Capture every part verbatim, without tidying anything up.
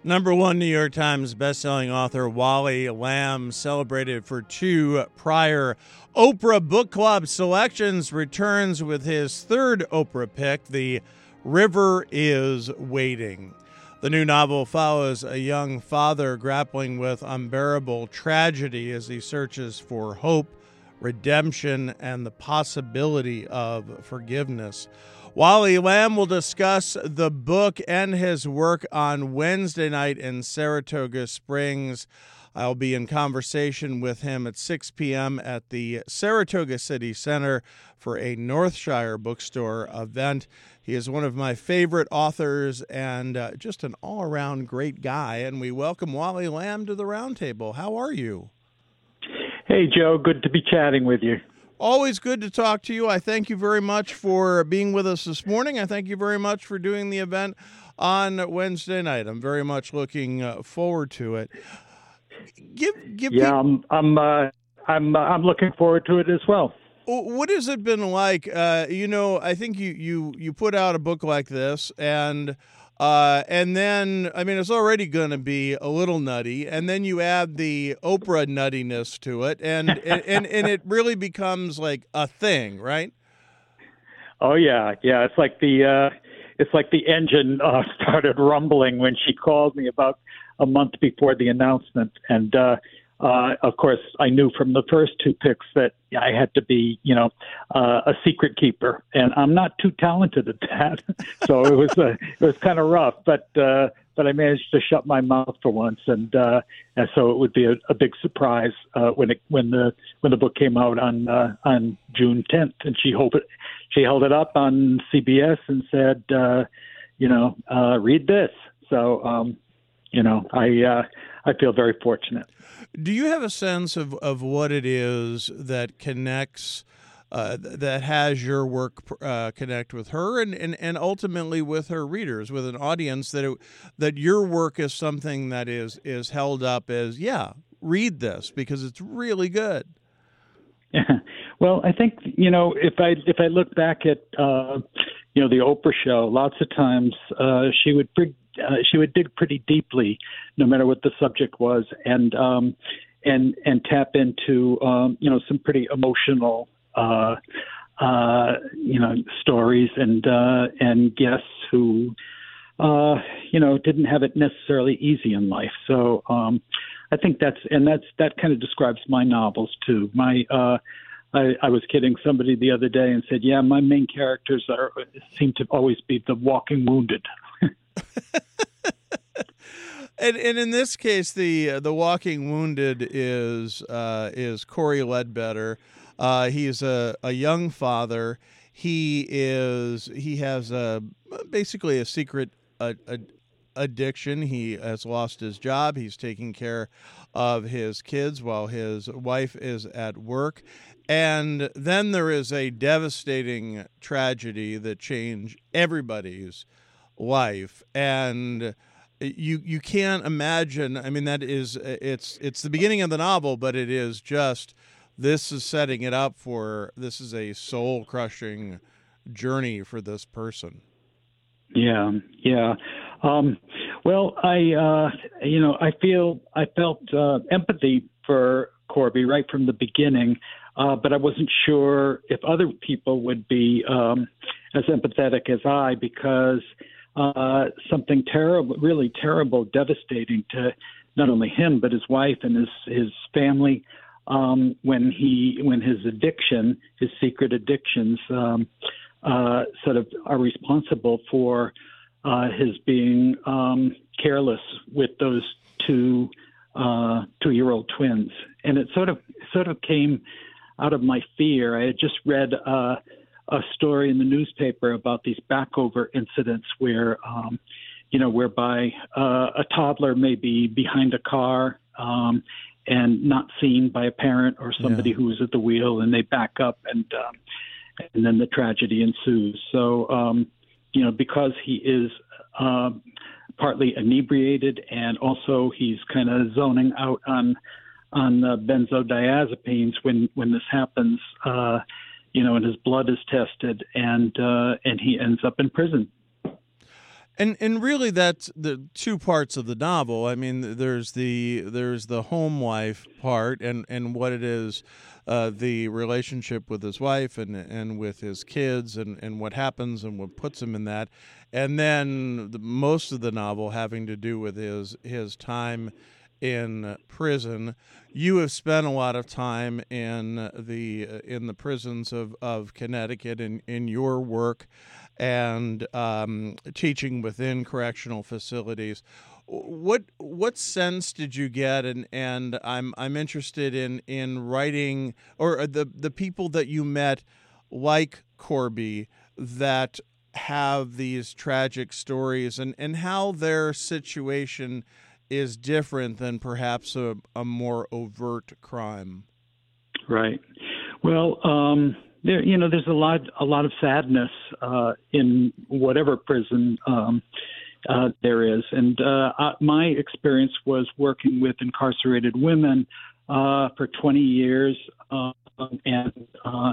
Number one New York Times bestselling author Wally Lamb, celebrated for two prior Oprah Book Club selections, returns with his third Oprah pick, The River is Waiting. The new novel follows a young father grappling with unbearable tragedy as he searches for hope, redemption, and the possibility of forgiveness. Wally Lamb will discuss the book and his work on Wednesday night in Saratoga Springs. I'll be in conversation with him at six p.m. at the Saratoga City Center for a Northshire Bookstore event. He is one of my favorite authors and uh, just an all-around great guy, and we welcome Wally Lamb to the roundtable. How are you? Hey, Joe. Good to be chatting with you. Always good to talk to you. I thank you very much for being with us this morning. I thank you very much for doing the event on Wednesday night. I'm very much looking uh, forward to it. Give, give yeah, me, I'm, I'm, uh, I'm, uh, I'm looking forward to it as well. What has it been like? Uh, you know, I think you, you, you put out a book like this, and uh, and then, I mean, it's already going to be a little nutty, and then you add the Oprah nuttiness to it, and and, and, and it really becomes like a thing, right? Oh yeah, yeah. It's like the uh, it's like the engine uh, started rumbling when she called me about a month before the announcement, and uh, uh, of course, I knew from the first two picks that I had to be, you know, uh, a secret keeper, and I'm not too talented at that. So it was uh, it was kind of rough, but uh, but I managed to shut my mouth for once, and uh, and so it would be a, a big surprise uh, when it when the when the book came out on uh, on June tenth, and she held it she held it up on C B S and said, uh, you know, uh, read this. So um, you know, I uh, I feel very fortunate. Do you have a sense of, of what it is that connects, uh, that has your work uh, connect with her and, and, and ultimately with her readers, with an audience, that it, that your work is something that is, is held up as, yeah, read this because it's really good? Yeah. Well, I think, you know, if I if I look back at, uh, you know, the Oprah show, lots of times uh, she would bring Uh, she would dig pretty deeply, no matter what the subject was, and um, and and tap into um, you know some pretty emotional uh, uh, you know stories and uh, and guests who uh, you know didn't have it necessarily easy in life. So um, I think that's and that's that kind of describes my novels too. My uh, I, I was kidding somebody the other day and said, yeah, my main characters are seem to always be the walking wounded. And, and in this case, the uh, the walking wounded is uh, is Corey Ledbetter. Uh, he's a, a young father. He is he has a basically a secret a, a addiction. He has lost his job. He's taking care of his kids while his wife is at work. And then there is a devastating tragedy that changed everybody's life. And you you can't imagine. I mean, that is it's it's the beginning of the novel, but it is just this is setting it up for this is a soul crushing journey for this person. Yeah, yeah. Um, well, I uh, you know I feel I felt uh, empathy for Corby right from the beginning, uh, but I wasn't sure if other people would be um, as empathetic as I because. Uh, something terrible, really terrible, devastating to not only him but his wife and his his family. Um, when he when his addiction, his secret addictions, um, uh, sort of are responsible for uh, his being um, careless with those two uh, two-year-old twins, and it sort of sort of came out of my fear. I had just read. Uh, a story in the newspaper about these backover incidents where, um, you know, whereby uh, a toddler may be behind a car um, and not seen by a parent or somebody yeah. who is at the wheel, and they back up, and um, and then the tragedy ensues. So, um, you know, because he is uh, partly inebriated and also he's kind of zoning out on on uh, benzodiazepines when when this happens. Uh, You know, and his blood is tested, and uh, and he ends up in prison. And and really, that's the two parts of the novel. I mean, there's the there's the home life part, and, and what it is, uh, the relationship with his wife and and with his kids, and, and what happens and what puts him in that, and then the, most of the novel having to do with his his time in prison. You have spent a lot of time in the in the prisons of, of Connecticut in, in your work, and um, teaching within correctional facilities. What what sense did you get? And, and I'm I'm interested in, in writing, or the the people that you met, like Corby, that have these tragic stories, and, and how their situation is different than perhaps a, a more overt crime. Right. Well, um, there, you know, there's a lot, a lot of sadness uh, in whatever prison um, uh, there is, and uh, uh, my experience was working with incarcerated women uh, for twenty years, uh, and uh,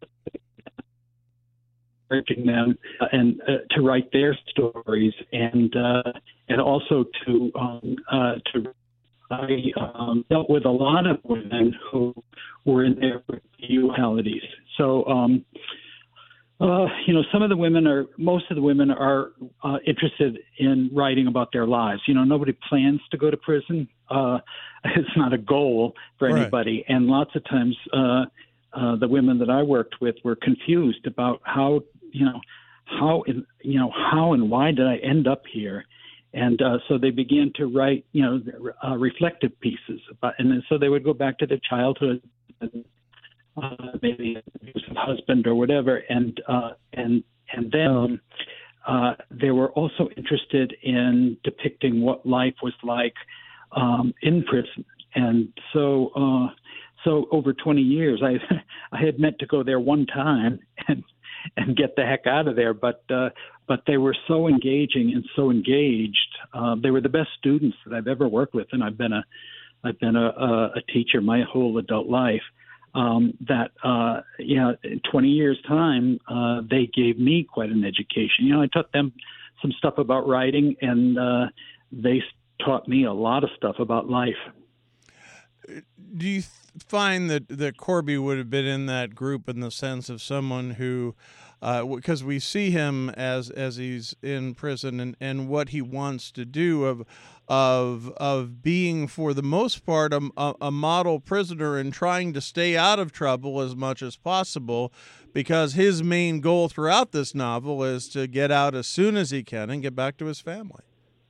encouraging them uh, and uh, to write their stories, and uh, and also to um, uh, to I um, dealt with a lot of women who were in their localities. So um, uh, you know, some of the women are most of the women are uh, interested in writing about their lives. You know, nobody plans to go to prison. Uh, it's not a goal for anybody, right. And lots of times uh, uh, the women that I worked with were confused about how. You know, how in, you know how and why did I end up here? And uh, so they began to write, you know, uh, reflective pieces about, and then, so they would go back to their childhood, and, uh, maybe abusive husband or whatever, and uh, and and then um, uh, they were also interested in depicting what life was like um, in prison. And so, uh, so over twenty years, I I had meant to go there one time and. and get the heck out of there. But uh, but they were so engaging and so engaged. Uh, they were the best students that I've ever worked with, and I've been a I've been a, a teacher my whole adult life. Um, that uh, yeah, in twenty years time, uh, they gave me quite an education. You know, I taught them some stuff about writing, and uh, they taught me a lot of stuff about life. Do you th- find that, that Corby would have been in that group in the sense of someone who, because uh, we see him as as he's in prison, and, and what he wants to do of of of being, for the most part, a, a model prisoner and trying to stay out of trouble as much as possible, because his main goal throughout this novel is to get out as soon as he can and get back to his family.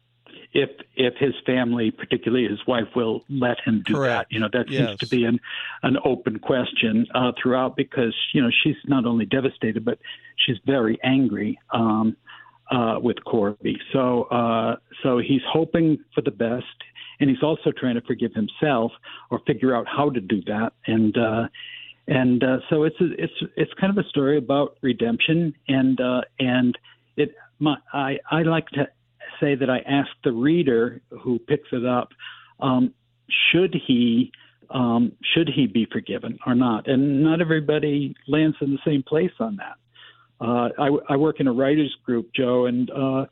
If if his family, particularly his wife, will let him do Correct. that. You know, that yes. seems to be an, an open question uh, throughout, because, you know, she's not only devastated, but she's very angry um, uh, with Corby. So uh, so he's hoping for the best, and he's also trying to forgive himself or figure out how to do that. And uh, and uh, so it's a, it's it's kind of a story about redemption, and uh, and it my, I I like to say that I ask the reader who picks it up, um, should he um, should he be forgiven or not? And not everybody lands in the same place on that. Uh, I, I work in a writers group, Joe, and uh,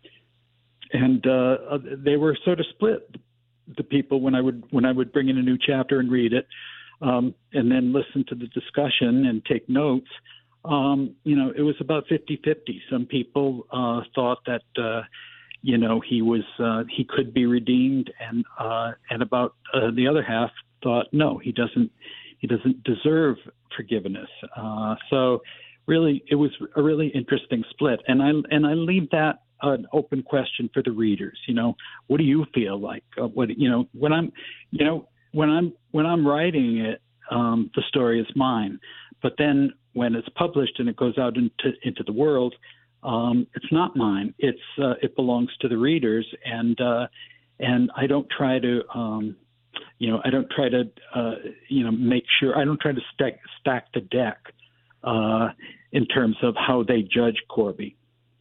and uh, they were sort of split. The people when I would when I would bring in a new chapter and read it, um, and then listen to the discussion and take notes. Um, you know, it was about fifty-fifty. Some people uh, thought that. Uh, You know, he was uh, he could be redeemed, and uh, and about uh, the other half thought no, he doesn't he doesn't deserve forgiveness. Uh, so really, it was a really interesting split, and I and I leave that an open question for the readers. You know, what do you feel like? Uh, what you know when I'm you know when I'm when I'm writing it, um, the story is mine, but then when it's published and it goes out into into the world. Um, it's not mine. It's uh, it belongs to the readers, and uh, and I don't try to, um, you know, I don't try to, uh, you know, make sure. I don't try to stack stack the deck uh, in terms of how they judge Corby.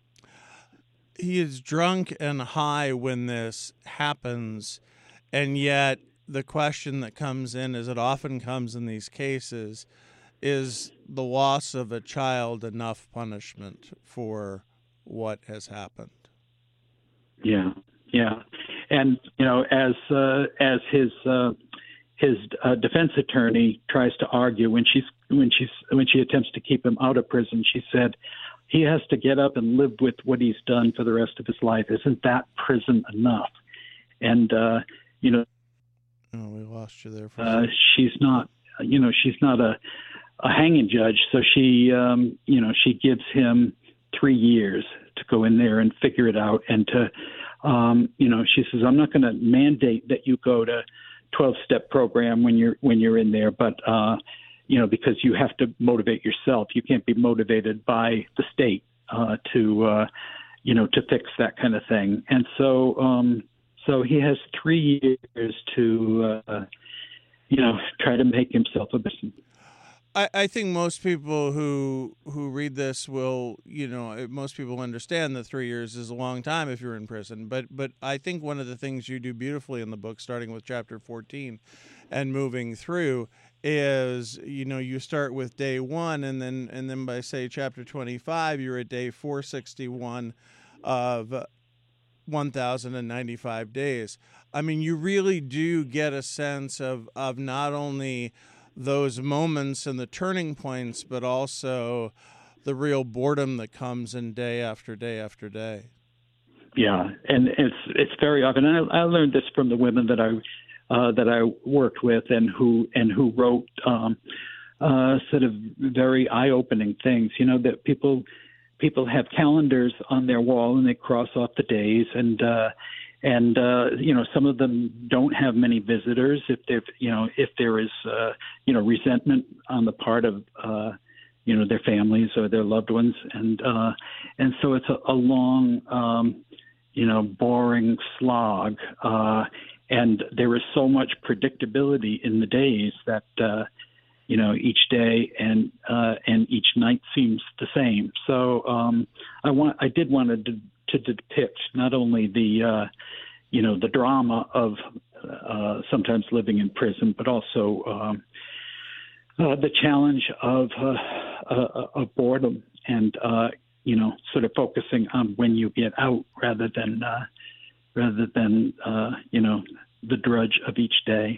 He is drunk and high when this happens, and yet the question that comes in, as it often comes in these cases, is the loss of a child enough punishment for what has happened? Yeah, yeah, and you know, as uh, as his uh, his uh, defense attorney tries to argue when she's when she's when she attempts to keep him out of prison, she said he has to get up and live with what he's done for the rest of his life. Isn't that prison enough? And uh, you know, oh, we lost you there. For uh, she's not, you know, she's not a a hanging judge, so she, um, you know, she gives him three years to go in there and figure it out, and to, um, you know, she says, I'm not going to mandate that you go to twelve-step program when you're when you're in there, but uh, you know, because you have to motivate yourself. You can't be motivated by the state uh, to, uh, you know, to fix that kind of thing. And so, um, so he has three years to, uh, you know, try to make himself a business. I, I think most people who who read this will, you know, most people understand that three years is a long time if you're in prison. But but I think one of the things you do beautifully in the book, starting with chapter fourteen and moving through, is, you know, you start with day one, and then and then by, say, chapter twenty-five, you're at day four sixty-one of one thousand ninety-five days. I mean, you really do get a sense of of not only those moments and the turning points, but also the real boredom that comes in day after day after day. Yeah, and it's it's very often. And I, I learned this from the women that I uh, that I worked with, and who and who wrote um, uh, sort of very eye-opening things. You know, that people people have calendars on their wall and they cross off the days, and uh, and uh, you know, some of them don't have many visitors. If there, you know, if there is uh, you know, resentment on the part of uh, you know, their families or their loved ones, and uh, and so it's a, a long um, you know, boring slog, uh, and there is so much predictability in the days that uh, you know, each day and uh, and each night seems the same. So um, I want I did want to, to depict not only the uh, you know, the drama of uh, sometimes living in prison, but also um, uh, the challenge of uh, uh, of boredom, and uh, you know, sort of focusing on when you get out rather than uh, rather than uh, you know, the drudge of each day.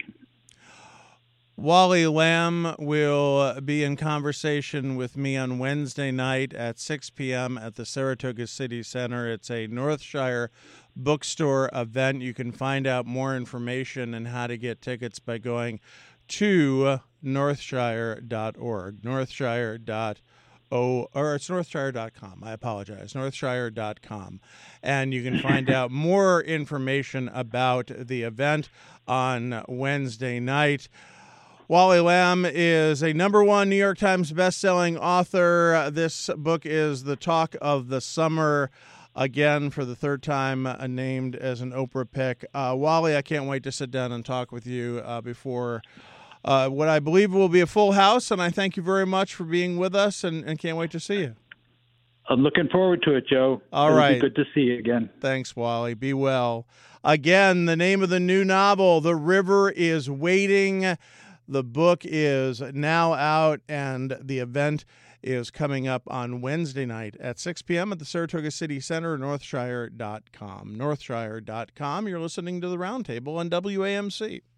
Wally Lamb will be in conversation with me on Wednesday night at six p.m. at the Saratoga City Center. It's a Northshire bookstore event. You can find out more information and how to get tickets by going to northshire dot org. Northshire dot org. Or it's northshire dot com. I apologize. northshire dot com. And you can find out more information about the event on Wednesday night. Wally Lamb is a number one New York Times bestselling author. This book is the talk of the summer, again, for the third time uh, named as an Oprah pick. Uh, Wally, I can't wait to sit down and talk with you uh, before uh, what I believe will be a full house, and I thank you very much for being with us, and, and can't wait to see you. I'm looking forward to it, Joe. All It'll right. be good to see you again. Thanks, Wally. Be well. Again, the name of the new novel, The River is Waiting. The book is now out, and the event is coming up on Wednesday night at six p.m. at the Saratoga City Center, northshire dot com. northshire dot com. You're listening to The Roundtable on W A M C.